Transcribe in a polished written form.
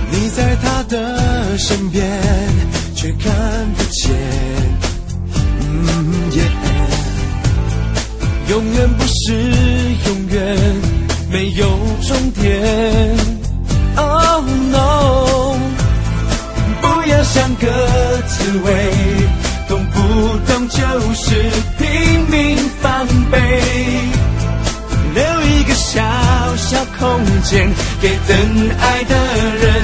你在他的身边，却看不见。永远不是永远，没有终点。Oh no， 不要像个刺猬，动不动就是拼命防备。留一个小小空间给等爱的人。